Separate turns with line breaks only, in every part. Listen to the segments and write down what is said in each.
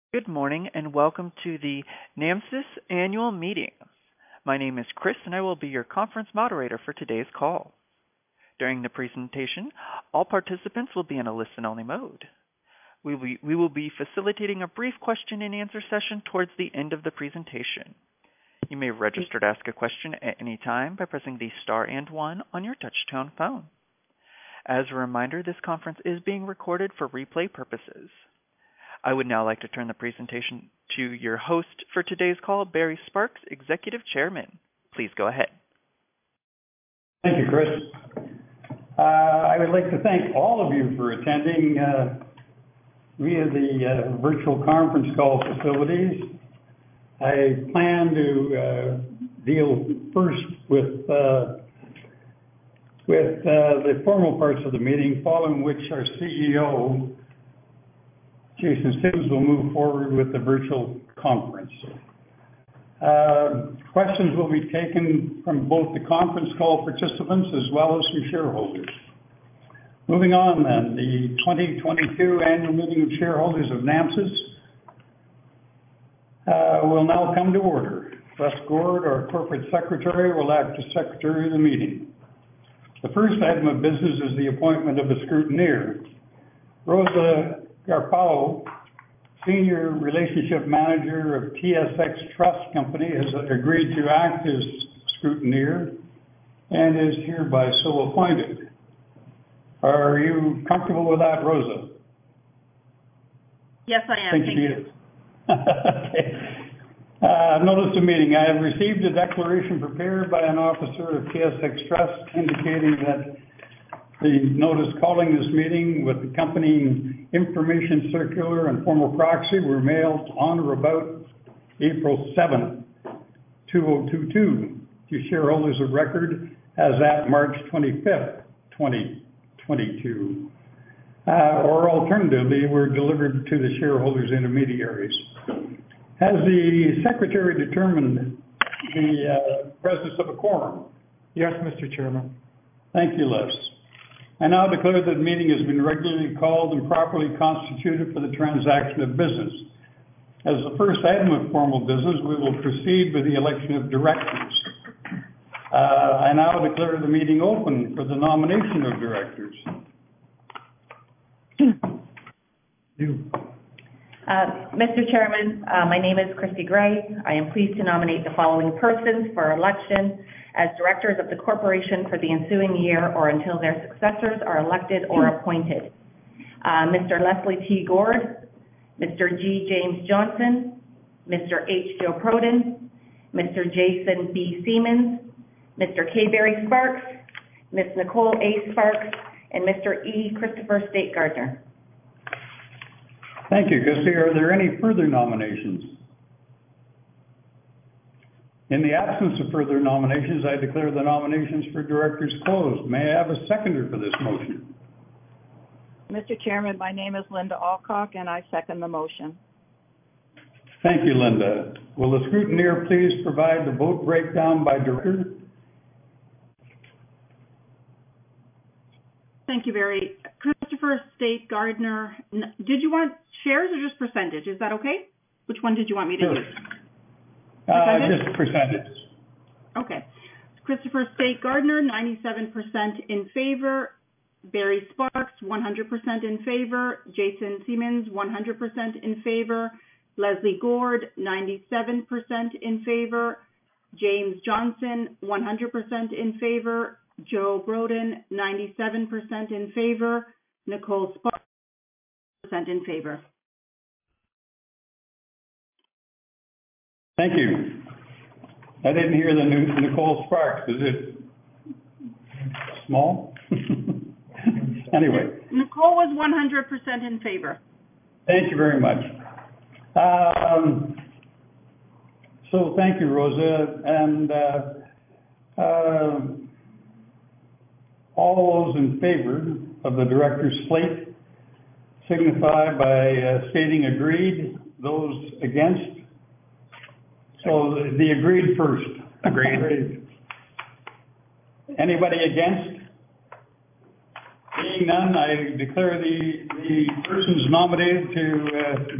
Good morning and welcome to the NAMSIS annual meeting. My name is Chris and I will be your conference moderator for today's call. During the presentation, all participants will be in a listen-only mode. We will be facilitating a brief question and answer session towards the end of the presentation. You may register to ask a question at any time by pressing the star and 1 on your touch-tone phone. As a reminder, this conference is being recorded for replay purposes. I would now like to turn the presentation to your host for today's call, Barry Sparks, Executive Chairman. Please go ahead.
Thank you, Chris. I would like to thank all of you for attending via the virtual conference call facilities. I plan to deal first with the formal parts of the meeting, following which our CEO, Jason Sims, will move forward with the virtual conference. Questions will be taken from both the conference call participants as well as from shareholders. Moving on then, the 2022 annual meeting of shareholders of NAMSIS will now come to order. Les Gord, our corporate secretary, will act as secretary of the meeting. The first item of business is the appointment of a scrutineer. Rosa Garpalo, Senior Relationship Manager of TSX Trust Company, has agreed to act as scrutineer and is hereby so appointed. Are you comfortable with that, Rosa?
Yes, I am. Thank you.
Okay. Notice of meeting. I have received a declaration prepared by an officer of TSX Trust indicating that the notice calling this meeting with accompanying information circular and formal proxy were mailed on or about April 7th, 2022 to shareholders of record as at March 25th, 2022. Or alternatively, were delivered to the shareholders' intermediaries. Has the secretary determined the presence of a quorum?
Yes, Mr. Chairman.
Thank you, Les. I now declare that the meeting has been regularly called and properly constituted for the transaction of business. As the first item of formal business, we will proceed with the election of directors. I now declare the meeting open for the nomination of directors.
Mr. Chairman, my name is Christy Gray. I am pleased to nominate the following persons for election as directors of the corporation for the ensuing year or until their successors are elected or appointed. Mr. Leslie T. Gord, Mr. G. James Johnson, Mr. H. Joe Proden, Mr. Jason B. Siemens, Mr. K. Barry Sparks, Ms. Nicole A. Sparks, and Mr. E. Christopher State Gardner.
Thank you, Christy. Are there any further nominations? In the absence of further nominations, I declare the nominations for directors closed. May I have a seconder for this motion?
Mr. Chairman, my name is Linda Alcock, and I second the motion.
Thank you, Linda. Will the scrutineer please provide the vote breakdown by director?
Thank you, Barry. Christopher State Gardner, did you want shares or just percentage? Is that okay? Which one did you want me to use?
Just percentage.
Okay. Christopher State Gardner, 97% in favor. Barry Sparks, 100% in favor. Jason Siemens, 100% in favor. Leslie Gord, 97% in favor. James Johnson, 100% in favor. Joe Broden, 97% in favor. Nicole Sparks, 100% in favor.
Thank you. I didn't hear the new Nicole Sparks. Is it small? Anyway.
Nicole was 100% in favor.
Thank you very much. So thank you, Rosa. And all those in favor of the director's slate signify by stating agreed. Those against? So the agreed first. Agreed. Anybody against? Being none, I declare the persons nominated to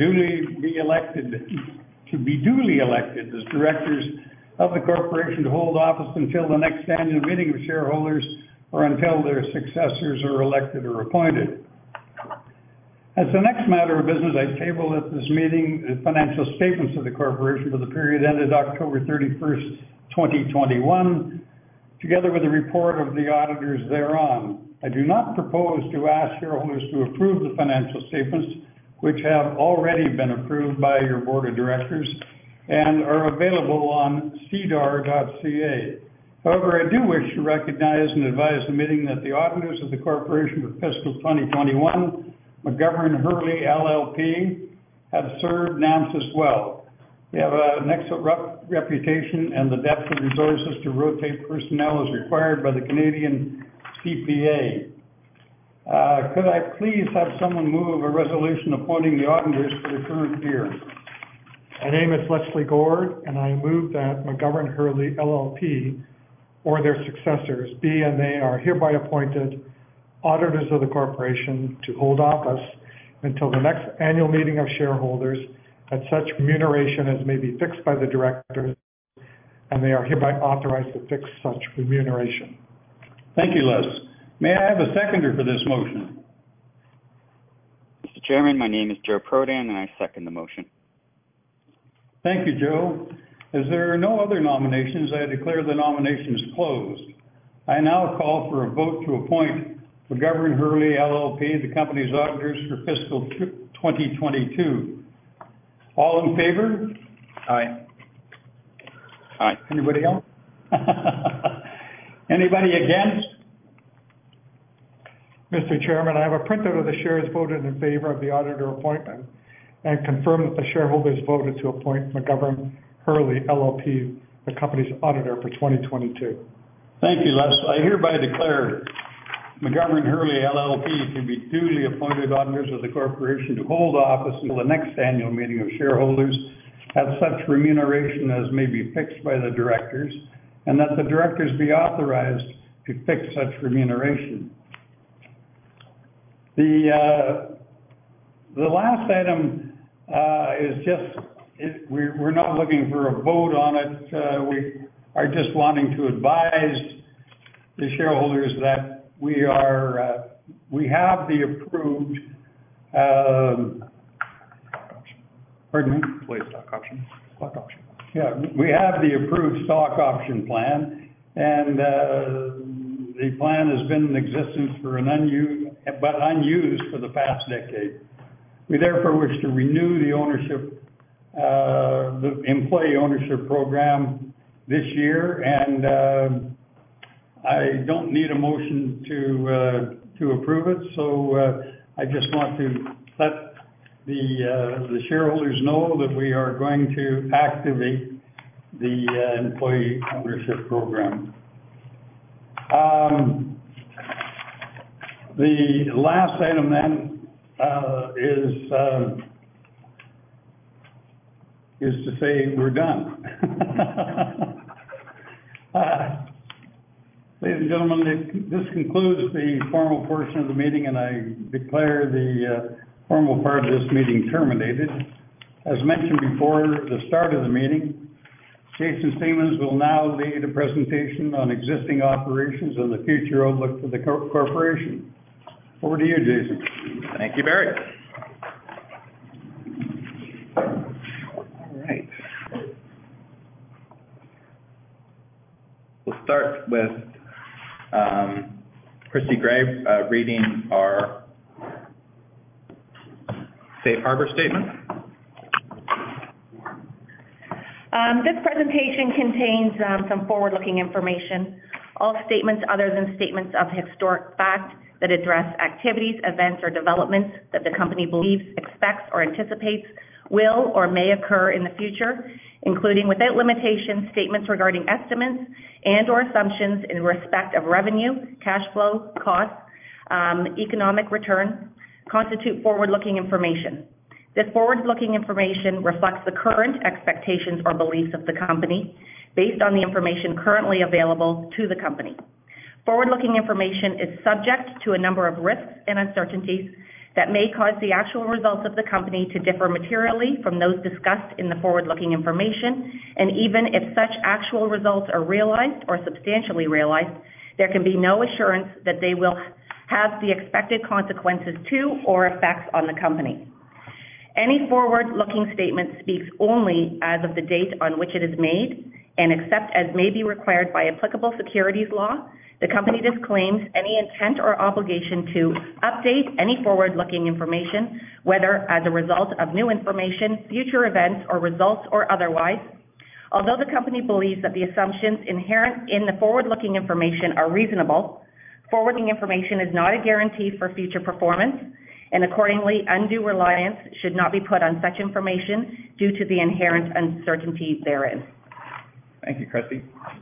be duly elected as directors of the corporation to hold office until the next annual meeting of shareholders or until their successors are elected or appointed. As the next matter of business, I table at this meeting the financial statements of the corporation for the period ended October 31st, 2021, together with a report of the auditors thereon. I do not propose to ask shareholders to approve the financial statements, which have already been approved by your board of directors and are available on sedar.ca. However, I do wish to recognize and advise the meeting that the auditors of the corporation for fiscal 2021, McGovern Hurley LLP, have served NAMSIS well. We have an excellent reputation and the depth of resources to rotate personnel as required by the Canadian CPA. Could I please have someone move a resolution appointing the auditors for the current year?
My name is Leslie Gord, and I move that McGovern Hurley LLP or their successors be and they are hereby appointed auditors of the corporation to hold office until the next annual meeting of shareholders at such remuneration as may be fixed by the directors, and they are hereby authorized to fix such remuneration.
Thank you, Les. May I have a seconder for this motion?
Mr. Chairman, my name is Joe Prodan, and I second the motion.
Thank you, Joe. As there are no other nominations, I declare the nominations closed. I now call for a vote to appoint McGovern Hurley LLP, the company's auditors for fiscal 2022. All in favor?
Aye. Aye.
Anybody else? Anybody against?
Mr. Chairman, I have a printout of the shares voted in favor of the auditor appointment and confirm that the shareholders voted to appoint McGovern Hurley LLP, the company's auditor for 2022.
Thank you, Les. I hereby declare McGovern Hurley LLP to be duly appointed auditors of the corporation to hold office until the next annual meeting of shareholders at such remuneration as may be fixed by the directors, and that the directors be authorized to fix such remuneration. The last item is just, we're not looking for a vote on it. We are just wanting to advise the shareholders that we have the approved, pardon me?
Employee stock option. Stock option.
Yeah, we have the approved stock option plan, and the plan has been in existence for unused for the past decade. We therefore wish to renew the ownership, the employee ownership program this year, and I don't need a motion to approve it, so I just want to let the shareholders know that we are going to activate the employee ownership program. The last item then is to say we're done. Ladies and gentlemen, this concludes the formal portion of the meeting, and I declare the formal part of this meeting terminated. As mentioned before the start of the meeting, Jason Siemens will now lead a presentation on existing operations and the future outlook for the corporation. Over to you, Jason.
Thank you, Barry. All right. We'll start with Christy Gray reading our Safe Harbor Statement.
This presentation contains some forward-looking information. All statements other than statements of historic fact that address activities, events, or developments that the company believes, expects, or anticipates will or may occur in the future, including without limitation statements regarding estimates and or assumptions in respect of revenue, cash flow, costs, economic return, constitute forward-looking information. This forward-looking information reflects the current expectations or beliefs of the company based on the information currently available to the company. Forward-looking information is subject to a number of risks and uncertainties that may cause the actual results of the company to differ materially from those discussed in the forward-looking information, and even if such actual results are realized or substantially realized, there can be no assurance that they will have the expected consequences to or effects on the company. Any forward-looking statement speaks only as of the date on which it is made, and except as may be required by applicable securities law, the company disclaims any intent or obligation to update any forward-looking information, whether as a result of new information, future events or results, or otherwise. Although the company believes that the assumptions inherent in the forward-looking information are reasonable, forward-looking information is not a guarantee for future performance, and accordingly, undue reliance should not be put on such information due to the inherent uncertainty therein.
Thank you, Christy.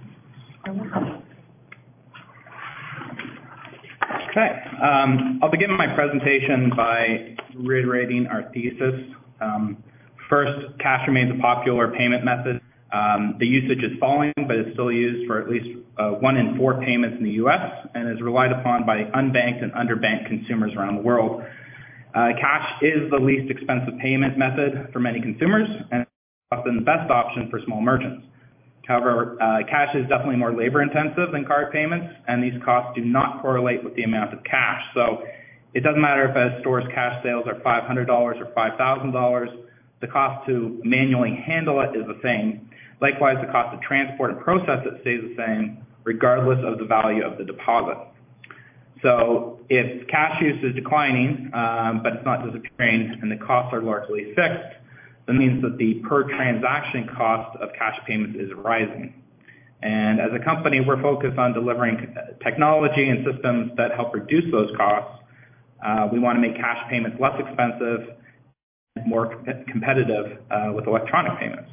Okay, I'll begin my presentation by reiterating our thesis. First, cash remains a popular payment method. The usage is falling, but it's still used for at least 1 in 4 payments in the U.S. and is relied upon by unbanked and underbanked consumers around the world. Cash is the least expensive payment method for many consumers and often the best option for small merchants. However, cash is definitely more labor intensive than card payments, and these costs do not correlate with the amount of cash. So it doesn't matter if a store's cash sales are $500 or $5,000, the cost to manually handle it is the same. Likewise, the cost to transport and process it stays the same, regardless of the value of the deposit. So if cash use is declining, but it's not disappearing, and the costs are largely fixed, that means that the per transaction cost of cash payments is rising. And as a company, we're focused on delivering technology and systems that help reduce those costs. We want to make cash payments less expensive and more competitive with electronic payments.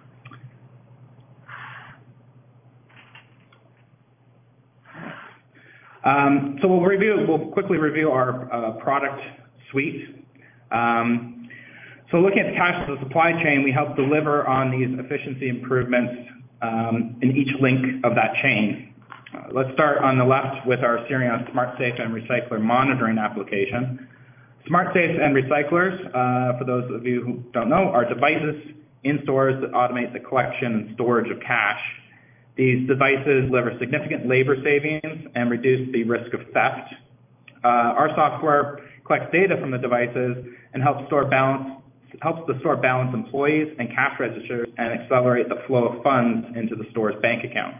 So we'll quickly review our product suite. So looking at cash as a supply chain, we help deliver on these efficiency improvements in each link of that chain. Let's start on the left with our Sirion SmartSafe and Recycler monitoring application. SmartSafe and Recyclers, for those of you who don't know, are devices in stores that automate the collection and storage of cash. These devices deliver significant labor savings and reduce the risk of theft. Our software collects data from the devices and helps the store balance employees and cash registers and accelerate the flow of funds into the store's bank account.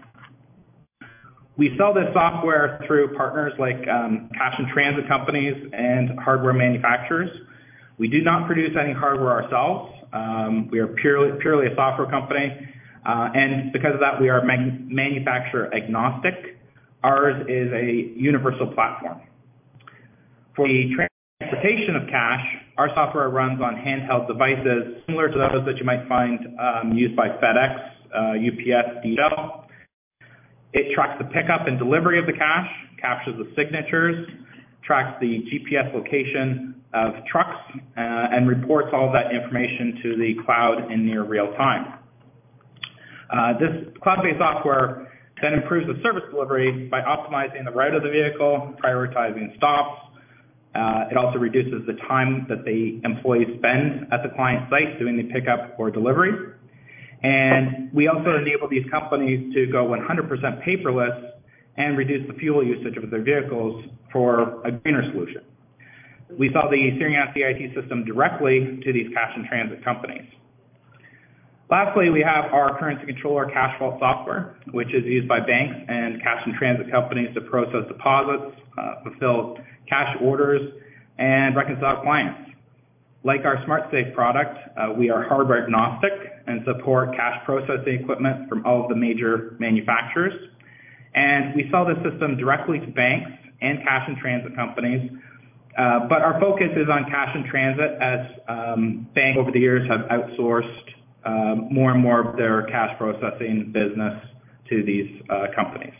We sell this software through partners like cash and transit companies and hardware manufacturers. We do not produce any hardware ourselves. We are purely a software company. And because of that, we are manufacturer agnostic. Ours is a universal platform. For the transportation of cash, our software runs on handheld devices similar to those that you might find used by FedEx, UPS, DHL. It tracks the pickup and delivery of the cash, captures the signatures, tracks the GPS location of trucks, and reports all of that information to the cloud in near real time. This cloud-based software then improves the service delivery by optimizing the route of the vehicle, prioritizing stops. It also reduces the time that the employees spend at the client site doing the pickup or delivery. And we also enable these companies to go 100% paperless and reduce the fuel usage of their vehicles for a greener solution. We sell the Sirion CIT system directly to these cash and transit companies. Lastly, we have our currency controller cash vault software, which is used by banks and cash and transit companies to process deposits, fulfill cash orders, and reconcile clients. Like our SmartSafe product, we are hardware agnostic and support cash processing equipment from all of the major manufacturers. And we sell this system directly to banks and cash and transit companies. But our focus is on cash and transit as banks over the years have outsourced more and more of their cash processing business to these companies.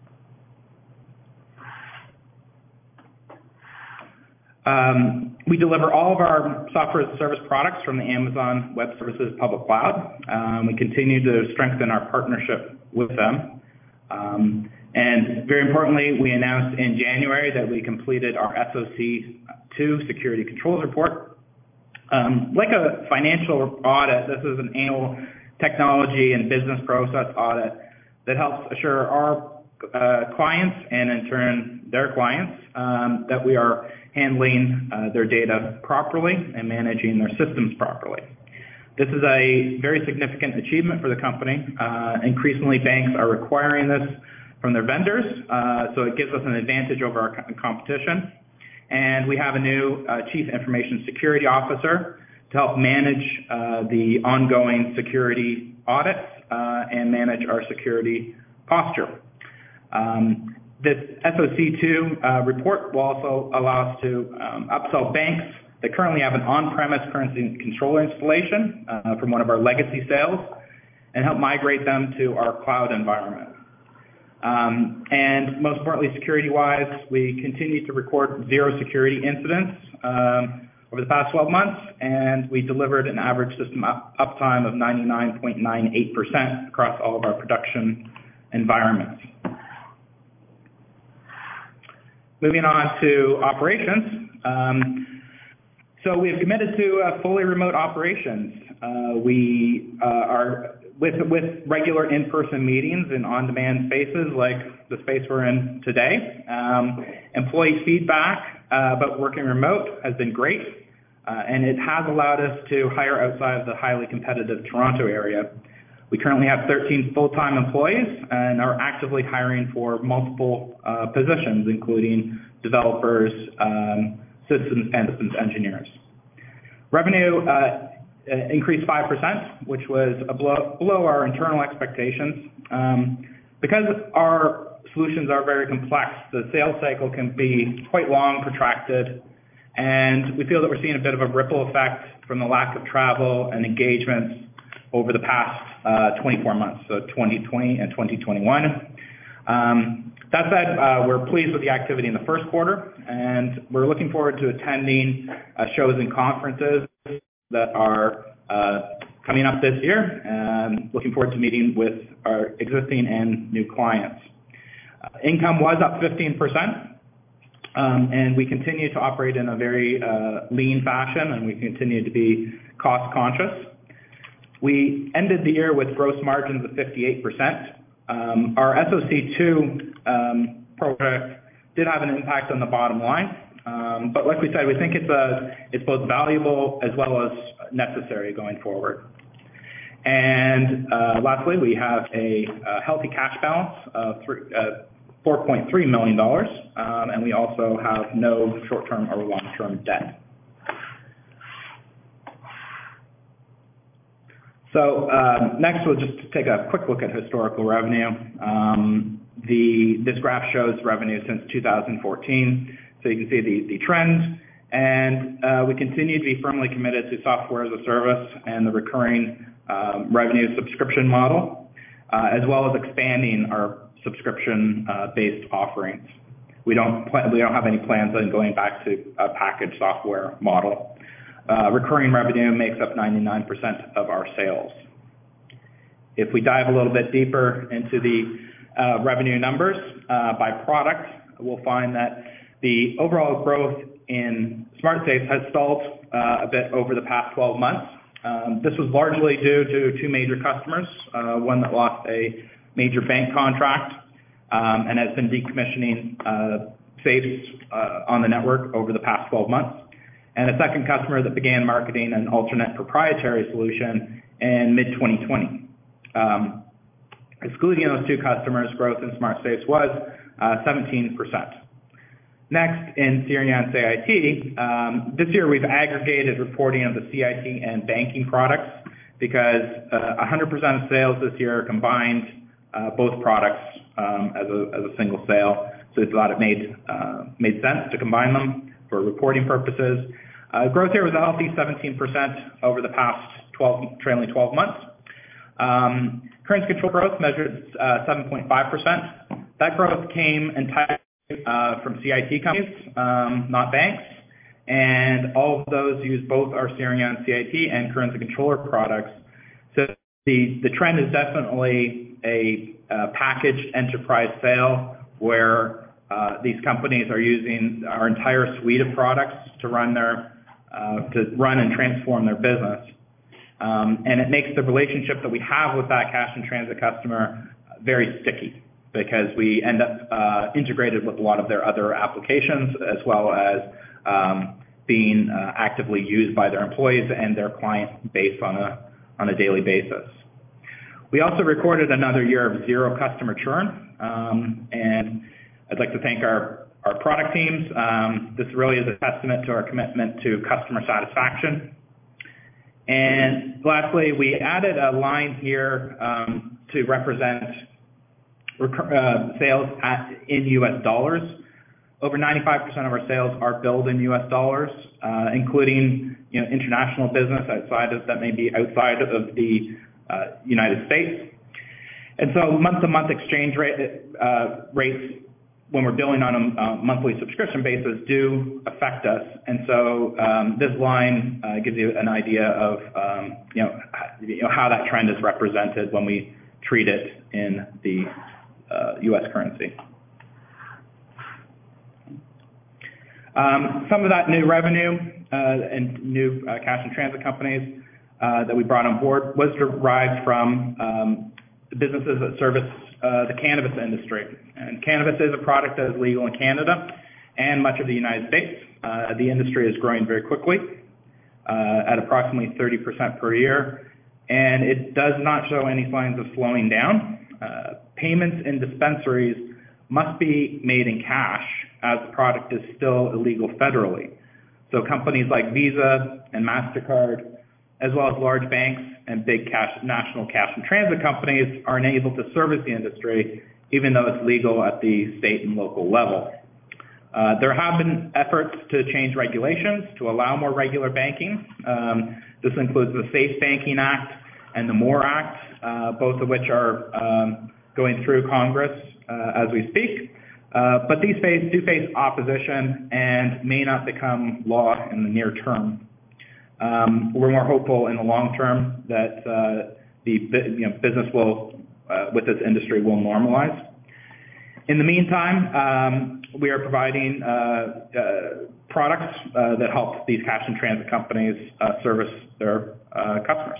We deliver all of our software as a service products from the Amazon Web Services public cloud. We continue to strengthen our partnership with them. And very importantly, we announced in January that we completed our SOC2 Security Controls Report. Like a financial audit, this is an annual technology and business process audit that helps assure our clients and in turn their clients that we are handling their data properly and managing their systems properly. This is a very significant achievement for the company. Increasingly, banks are requiring this from their vendors, so it gives us an advantage over our competition. And we have a new Chief Information Security Officer to help manage the ongoing security audits and manage our security posture. This SOC2 report will also allow us to upsell banks that currently have an on-premise currency controller installation from one of our legacy sales and help migrate them to our cloud environment. And most importantly, security-wise, we continue to record zero security incidents over the past 12 months, and we delivered an average system uptime of 99.98% across all of our production environments. Moving on to operations. So we have committed to fully remote operations. We are with regular in-person meetings in on-demand spaces like the space we're in today. Employee feedback about working remote has been great, and it has allowed us to hire outside of the highly competitive Toronto area. We currently have 13 full-time employees and are actively hiring for multiple positions, including developers, systems engineers. Revenue increased 5%, which was below our internal expectations. Because our solutions are very complex, the sales cycle can be quite long, protracted, and we feel that we're seeing a bit of a ripple effect from the lack of travel and engagements over the past 24 months, so 2020 and 2021. That said, we're pleased with the activity in the first quarter, and we're looking forward to attending shows and conferences that are coming up this year, and looking forward to meeting with our existing and new clients. Income was up 15%, and we continue to operate in a very lean fashion, and we continue to be cost conscious. We ended the year with gross margins of 58%. Our SOC2 project did have an impact on the bottom line, but like we said, we think it's both valuable as well as necessary going forward. And lastly, we have a healthy cash balance of $4.3 million, and we also have no short-term or long-term debt. So next, we'll just take a quick look at historical revenue. This graph shows revenue since 2014, so you can see the trend. And we continue to be firmly committed to software as a service and the recurring revenue subscription model, as well as expanding our subscription-based offerings. We don't have any plans on going back to a packaged software model. Recurring revenue makes up 99% of our sales. If we dive a little bit deeper into the revenue numbers by product, we'll find that the overall growth in SmartSafe has stalled a bit over the past 12 months. This was largely due to two major customers, one that lost a major bank contract and has been decommissioning safes on the network over the past 12 months, and a second customer that began marketing an alternate proprietary solution in mid-2020. Excluding those two customers, growth in SmartSafe was 17%. Next, in Sirion CIT, this year we've aggregated reporting of the CIT and banking products because 100% of sales this year combined both products as a single sale. So we thought it made sense to combine them for reporting purposes. Growth here was a healthy 17% over the past trailing 12 months. Currency control growth measured 7.5%. That growth came entirely from CIT companies, not banks, and all of those use both our Sirion CIT and currency controller products. So The trend is definitely a packaged enterprise sale where these companies are using our entire suite of products to run and transform their business. And it makes the relationship that we have with that cash in transit customer very sticky, because we end up integrated with a lot of their other applications, as well as being actively used by their employees and their client base on a daily basis. We also recorded another year of zero customer churn, and I'd like to thank our product teams. This really is a testament to our commitment to customer satisfaction. And lastly, we added a line here to represent sales in U.S. dollars. Over 95% of our sales are billed in U.S. dollars, including international business that may be outside of the United States. And so month-to-month exchange rates, when we're billing on a monthly subscription basis, do affect us. And so this line gives you an idea of how that trend is represented when we treat it in the U.S. currency. Some of that new revenue and new cash and transit companies that we brought on board was derived from businesses that service the cannabis industry. And cannabis is a product that is legal in Canada and much of the United States. The industry is growing very quickly at approximately 30% per year, and it does not show any signs of slowing down. Payments in dispensaries must be made in cash, as the product is still illegal federally. So companies like Visa and MasterCard, as well as large banks and big national cash and transit companies, are unable to service the industry, even though it's legal at the state and local level. There have been efforts to change regulations to allow more regular banking. This includes the Safe Banking Act and the MORE Act, both of which are going through Congress as we speak. But these do face opposition and may not become law in the near term. We're more hopeful in the long term that the business with this industry will normalize. In the meantime, we are providing products that help these cash and transit companies service their customers.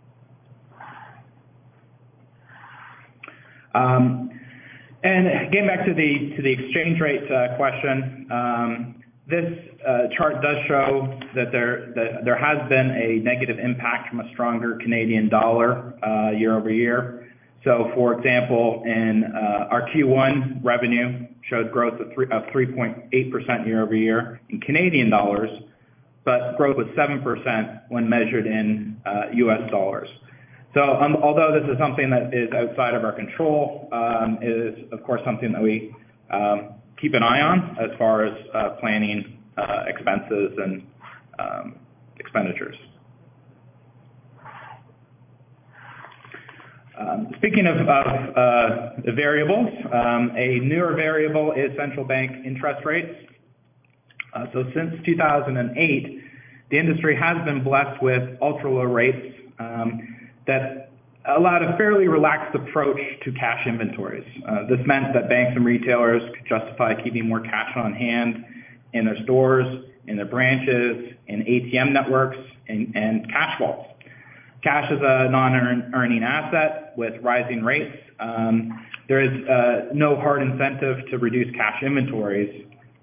And getting back to the exchange rate question, this chart does show that there has been a negative impact from a stronger Canadian dollar year over year. So, for example, in our Q1 revenue showed growth of 3.8% year over year in Canadian dollars, but growth was 7% when measured in U.S. dollars. So, although this is something that is outside of our control, it is of course something that we keep an eye on as far as planning expenses and expenditures. Speaking of the variables, a newer variable is central bank interest rates. So since 2008, the industry has been blessed with ultra-low rates that allowed a fairly relaxed approach to cash inventories. This meant that banks and retailers could justify keeping more cash on hand in their stores, in their branches, in ATM networks, and cash vaults. Cash is a non-earning asset with rising rates. There is no hard incentive to reduce cash inventories.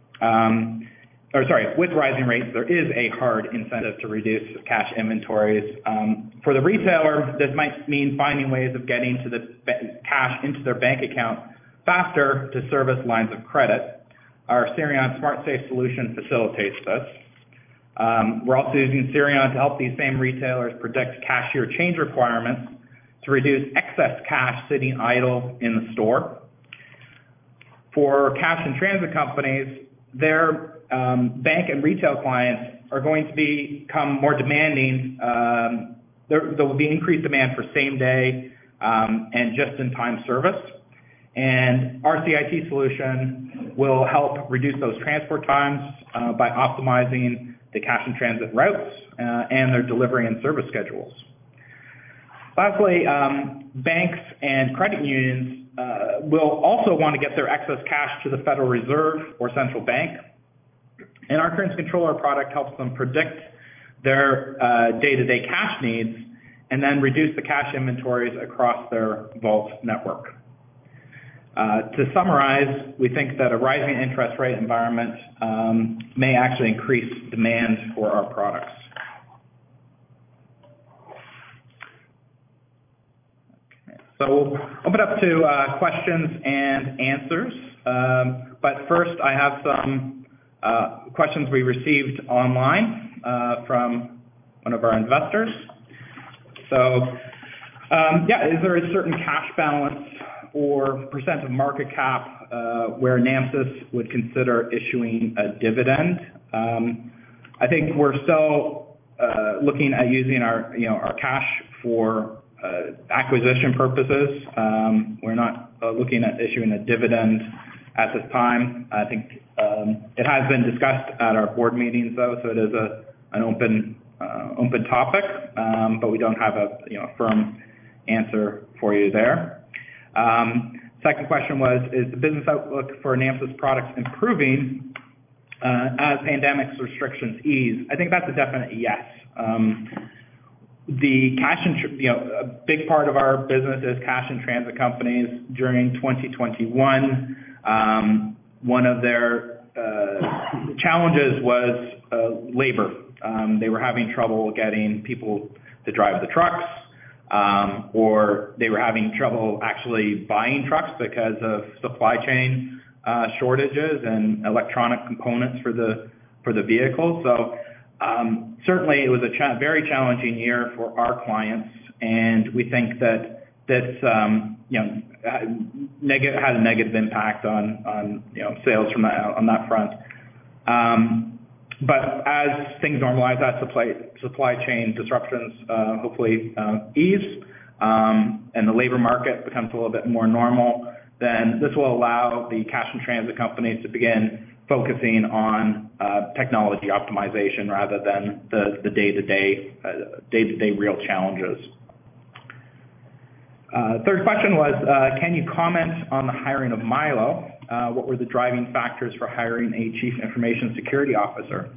With rising rates, there is a hard incentive to reduce cash inventories. For the retailer, this might mean finding ways of getting to the cash into their bank account faster to service lines of credit. Our Sirion SmartSafe solution facilitates this. We're also using Sirion to help these same retailers predict cashier change requirements to reduce excess cash sitting idle in the store. For cash and transit companies, their bank and retail clients are going to become more demanding. There will be increased demand for same-day and just-in-time service. And our CIT solution will help reduce those transport times by optimizing the cash and transit routes and their delivery and service schedules. Lastly, banks and credit unions will also want to get their excess cash to the Federal Reserve or central bank. And our Currency Controller product helps them predict their day-to-day cash needs and then reduce the cash inventories across their vault network. To summarize, we think that a rising interest rate environment may actually increase demand for our products. Okay. So we'll open up to questions and answers. But first, I have some questions we received online from one of our investors. So, is there a certain cash balance or percent of market cap where NAMCIS would consider issuing a dividend? I think we're still looking at using our cash for acquisition purposes. We're not looking at issuing a dividend at this time. I think it has been discussed at our board meetings, though, so it is an open topic, but we don't have a firm answer for you there. Second question was, is the business outlook for NAMCIS products improving as pandemic restrictions ease? I think that's a definite yes. The cash, a big part of our business is cash in transit companies. During 2021, one of their challenges was labor. They were having trouble getting people to drive the trucks, or they were having trouble actually buying trucks because of supply chain shortages and electronic components for the vehicles. So certainly it was a very challenging year for our clients, and we think that this had a negative impact on sales on that front. But as things normalize, as supply chain disruptions hopefully ease, and the labor market becomes a little bit more normal, then this will allow the cash and transit companies to begin focusing on technology optimization rather than the day-to-day real challenges. Third question was, can you comment on the hiring of Milo? What were the driving factors for hiring a Chief Information Security Officer?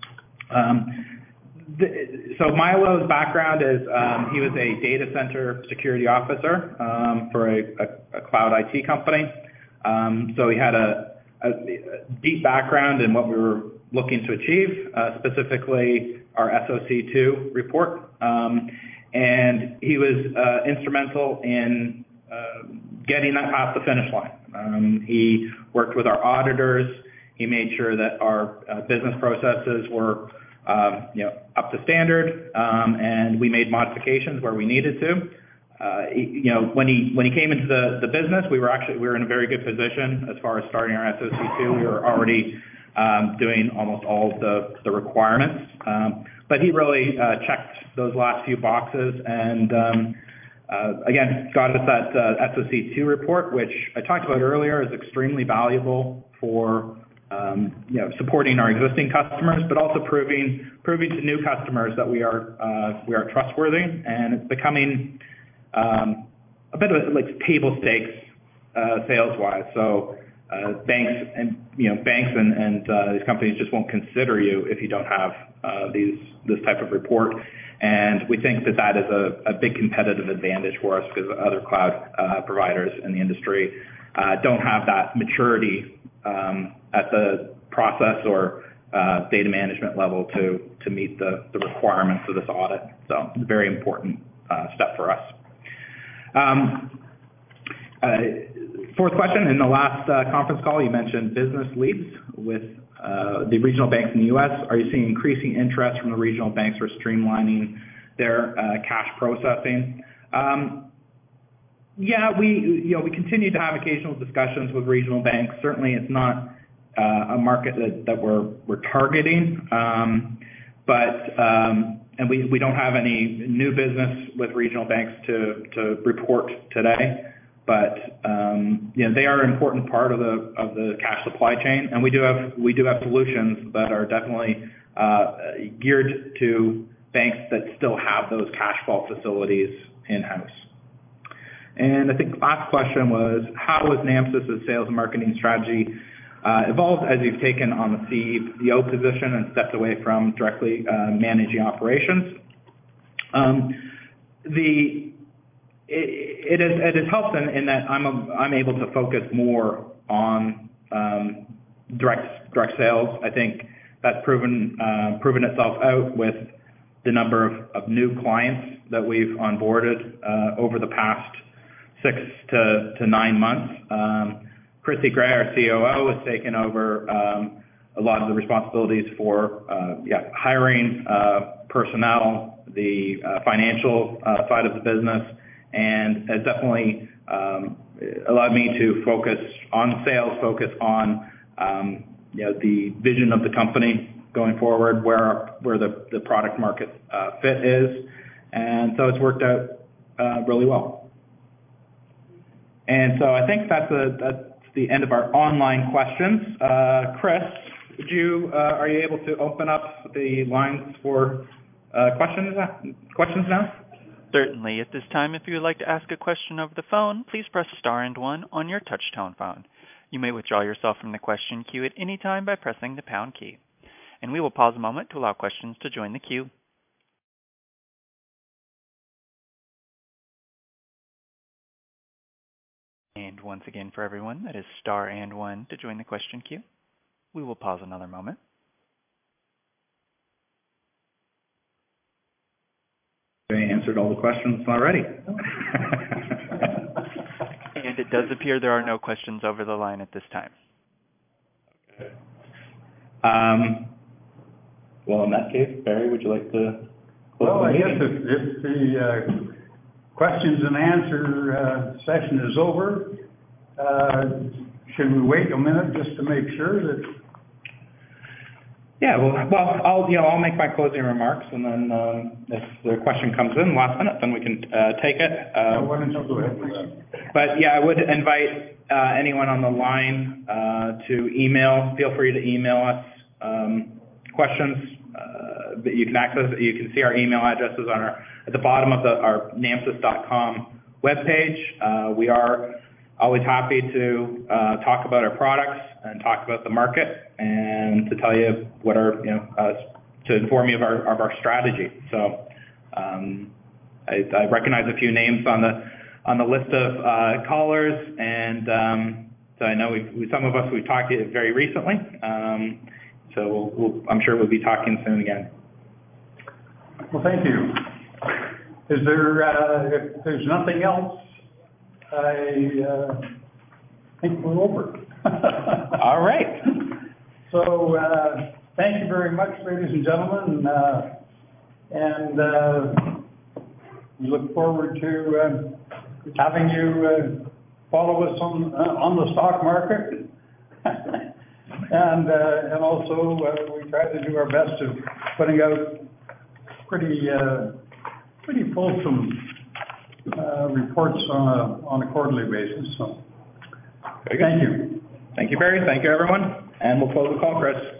So Milo's background is he was a data center security officer for a cloud IT company. So he had a deep background in what we were looking to achieve, specifically our SOC 2 report. And he was instrumental in getting that past the finish line. He worked with our auditors. He made sure that our business processes were up to standard, and we made modifications where we needed to. When he came into the business, we were in a very good position as far as starting our SOC 2. We were already doing almost all of the requirements, but he really checked those last few boxes and again got us that SOC 2 report, which I talked about earlier is extremely valuable for supporting our existing customers, but also proving to new customers that we are trustworthy, and it's becoming a bit of like table stakes sales wise. So banks and these companies just won't consider you if you don't have this type of report, and we think that is a big competitive advantage for us because other cloud providers in the industry don't have that maturity at the process or data management level to meet the requirements of this audit. So it's a very important step for us. Fourth question, in the last conference call, you mentioned business leads with the regional banks in the U.S. Are you seeing increasing interest from the regional banks for streamlining their cash processing? We continue to have occasional discussions with regional banks. Certainly, it's not a market that we're targeting, and we don't have any new business with regional banks to report today. But they are an important part of the cash supply chain, and we do have solutions that are definitely geared to banks that still have those cash vault facilities in-house. And I think the last question was, how has NAMSIS's sales and marketing strategy evolved as you've taken on the CEO position and stepped away from directly managing operations? It has helped in that I'm able to focus more on direct sales. I think that's proven itself out with the number of new clients that we've onboarded over the past 6 to 9 months. Christy Gray, our COO, has taken over a lot of the responsibilities for hiring personnel, the financial side of the business, and has definitely allowed me to focus on sales, focus on the vision of the company going forward, where the product market fit is, and so it's worked out really well. And so I think that's the end of our online questions. Chris, are you able to open up the lines for questions now?
Certainly. At this time, if you would like to ask a question over the phone, please press star and 1 on your touch-tone phone. You may withdraw yourself from the question queue at any time by pressing the pound key. And we will pause a moment to allow questions to join the queue. And once again, for everyone, that is star and 1 to join the question queue. We will pause another moment.
They answered all the questions already.
And it does appear there are no questions over the line at this time.
Okay. Well, in that case, Barry, would you like to close the meeting?
I guess if the questions and answer session is over, should we wait a minute just to make sure that?
Yeah, well, I'll make my closing remarks, and then if the question comes in last minute, then we can take it.
Why don't you go ahead with that?
But yeah, I would invite anyone on the line to email. Feel free to email us questions that you can access. You can see our email addresses at the bottom of our namsis.com webpage. We are always happy to talk about our products and talk about the market and to tell you what to inform you of our strategy. So I recognize a few names on the list of callers, and so I know some of us we've talked to very recently. So I'm sure we'll be talking soon again.
Well, thank you. Is there, if there's nothing else, I think we're over.
All right.
So thank you very much, ladies and gentlemen, and we look forward to having you follow us on the stock market, and also we try to do our best of putting out pretty fulsome reports on a quarterly basis. So, thank you.
Thank you, Barry. Thank you, everyone. And we'll close the call, Chris.